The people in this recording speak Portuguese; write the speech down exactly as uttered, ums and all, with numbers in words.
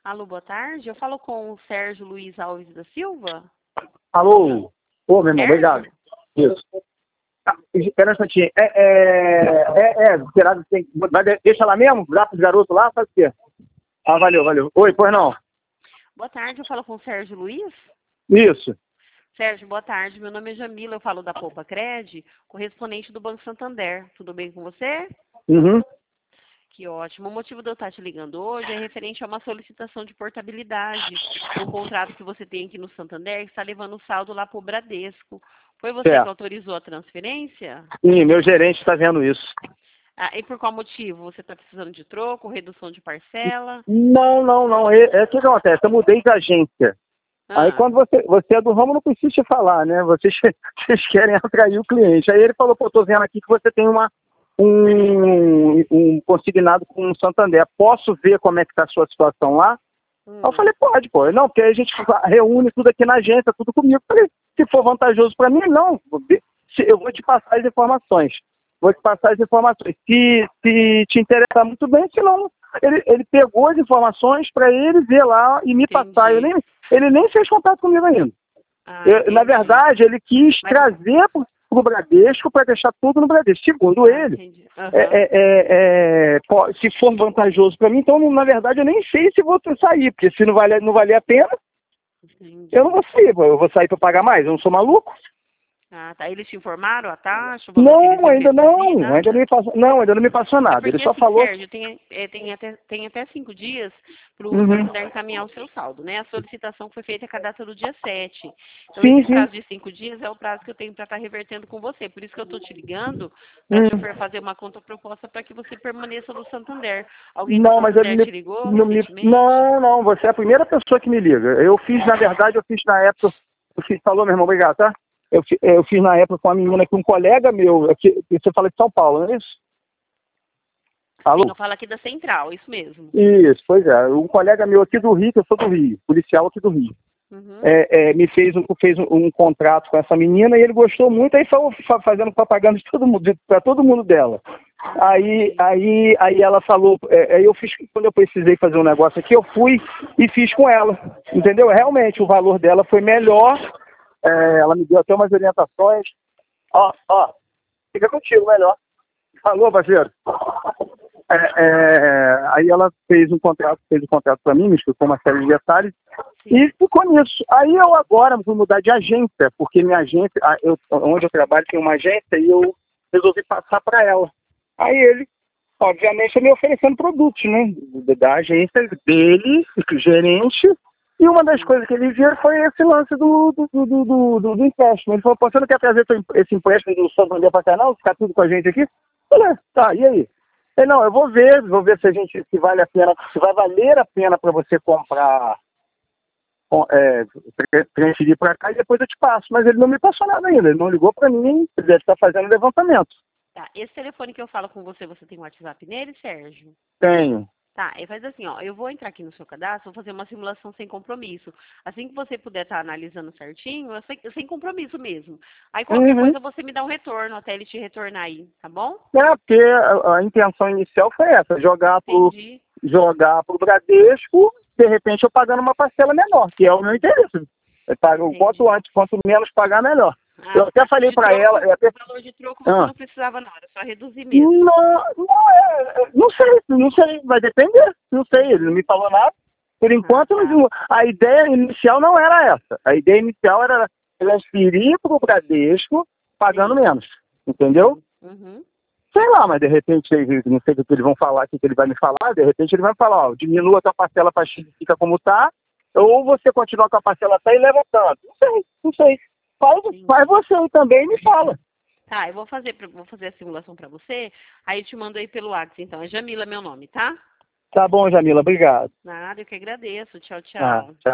Alô, boa tarde. Eu falo com o Sérgio Luiz Alves da Silva. Alô? Ô, meu irmão, Sérgio? obrigado. Isso. Ah, espera um instantinho. É, é, é, é, será que tem, vai, deixa lá mesmo? Dá pros garotos lá? Faz o quê? Ah, valeu, valeu. Oi, pois não? Boa tarde, eu falo com o Sérgio Luiz. Isso. Sérgio, boa tarde. Meu nome é Jamila, eu falo da Poupa Cred, correspondente do Banco Santander. Tudo bem com você? Uhum. Que ótimo. O motivo de eu estar te ligando hoje é referente a uma solicitação de portabilidade. Um contrato que você tem aqui no Santander que está levando o saldo lá para o Bradesco. Foi você É. que autorizou a transferência? Sim, meu gerente está vendo isso. Ah, e por qual motivo? Você está precisando de troco, redução de parcela? Não, não, não. É, é o que acontece? Eu mudei de agência. Aí Ah, quando você, você é do ramo, não precisa te falar, né? Vocês, vocês querem atrair o cliente. Aí ele falou, pô, tô vendo aqui que você tem uma, um, um consignado com o Santander. Posso ver como é que tá a sua situação lá? hum, Aí eu falei, pode, pô. Não, porque aí a gente reúne tudo aqui na agência, tudo comigo. Eu falei, se for vantajoso para mim, não. Eu vou te passar as informações. Vou te passar as informações. Se, se te interessar muito bem, senão ele, ele pegou as informações para ele ver lá e me passar. Eu entendi. nem, ele nem fez contato comigo ainda. Ah, Eu, na entendi. verdade, ele quis Mas, trazer para o Bradesco para deixar tudo no Bradesco. Segundo ah, ele, entendi. é, Aham, é, é, é, pô, se for vantajoso para mim, então, na verdade, eu nem sei se vou sair, porque se não valer, não valer a pena, eu não entendi. vou sair. Pô. Eu vou sair para pagar mais, eu não sou maluco. Ah, tá. Eles te informaram a taxa, o valor que eles Não, iam ainda reduzir, não, ainda não nada? me passou, não, ainda não me passou É nada. Ele porque, só assim, falou. Sérgio, tem, é, tem, até, tem até cinco dias para o Uhum. Santander encaminhar o seu saldo, né? A solicitação foi feita com a data do dia sete. Então, esse Sim, sim. prazo de cinco dias é o prazo que eu tenho para estar revertendo com você. Por isso que eu estou te ligando para Hum. te fazer uma conta proposta para que você permaneça no Santander. Alguém do Não, mas ele Santander me, te ligou não me. recentemente? Não, não, você é a primeira pessoa que me liga. Eu fiz, na verdade, eu fiz na época. Eu fiz, falou, meu irmão, obrigado, tá? Eu, fi- eu fiz na época com uma menina que um colega meu, aqui, você fala de São Paulo, não é isso? Sim, Alô? eu falo aqui da Central, isso mesmo. Isso, pois é. Um colega meu aqui do Rio, que eu sou do Rio, policial aqui do Rio. Uhum. É, é, me fez, um, fez um, um contrato com essa menina e ele gostou muito, aí foi fa- fazendo propaganda de todo mundo, para todo mundo dela. Ah, Aí, entendi. aí, aí ela falou, é, aí eu fiz, quando eu precisei fazer um negócio aqui, eu fui e fiz com ela, entendeu? Realmente o valor dela foi melhor, é, ela me deu até umas orientações. Ó, ó, fica contigo melhor. Alô, parceiro. É, é, aí ela fez um contrato, fez um contrato para mim, me explicou uma série de detalhes Sim. e ficou nisso. Aí eu agora vou mudar de agência, porque minha agência, a- eu, onde eu trabalho tem uma agência e eu resolvi passar para ela. Aí ele, obviamente, me oferecendo produtos, né? Da agência dele, gerente. E uma das Sim. coisas que ele viu foi esse lance do, do, do, do, do, do- do empréstimo. Ele falou, pô, você não quer trazer esse empréstimo do Santander para cá, não? Ficar tudo com a gente aqui? Eu falei, tá, e aí? Ele, não, eu vou ver, vou ver se a gente, se vale a pena, se vai valer a pena para você comprar, com- é, tra- transferir para cá e depois eu te passo. Mas ele não me passou nada ainda, ele não ligou para mim, ele deve estar fazendo levantamento. Tá. Esse telefone que eu falo com você, você tem um WhatsApp nele, Sérgio? Tenho. Tá, e faz assim, ó, eu vou entrar aqui no seu cadastro, vou fazer uma simulação sem compromisso. Assim que você puder estar analisando certinho, eu sei- sem compromisso mesmo. Aí qualquer Uhum. coisa você me dá um retorno até ele te retornar aí, tá bom? É, porque a, a intenção inicial foi essa, jogar pro, Entendi. jogar pro Bradesco, de repente eu pagando uma parcela menor, que é o meu interesse. Eu pago, quanto Entendi. antes, quanto menos pagar, melhor. Eu Ah, até tá. falei De para ela, troco, eu até, o valor de troco você ah, não precisava não, era só reduzir mesmo. não, não, é, é, não sei, não sei, vai depender, não sei, ele não me Uhum. falou nada. Por Ah, enquanto, tá. não- a ideia inicial não era essa. A ideia inicial era transferir para o Bradesco pagando Sim, menos, entendeu? sim. Uhum. Sei lá, mas de repente, não sei o que eles vão falar, o que ele vai me falar, de repente ele vai me falar, ó, diminua a tua parcela para X e fica como tá, ou você continua com a parcela tá e leva tanto. Não sei, não sei. Faz, faz Entendi. você aí também e me fala. Tá, eu vou fazer, pra- vou fazer a simulação pra você, aí eu te mando aí pelo WhatsApp, então. É Jamila meu nome, tá? Tá bom, Jamila, obrigado. Nada, eu que agradeço. Tchau, Ah, tchau. tchau.